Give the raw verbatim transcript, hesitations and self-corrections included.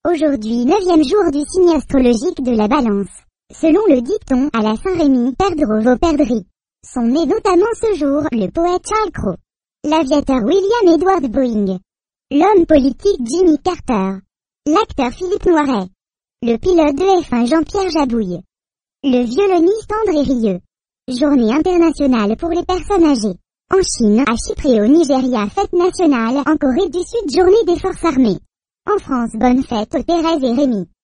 Aujourd'hui, neuvième jour du signe astrologique de la Balance. Selon le dicton, à la Saint-Rémy, perdreau vos perdrix. Sont nés notamment ce jour, le poète Charles Cros, l'aviateur William Edward Boeing, l'homme politique Jimmy Carter, l'acteur Philippe Noiret, le pilote de F un Jean-Pierre Jabouille, le violoniste André Rieu. Journée internationale pour les personnes âgées. En Chine, à Chypre et au Nigeria, fête nationale. En Corée du Sud, journée des forces armées. En France, bonne fête aux Thérèse et Rémi.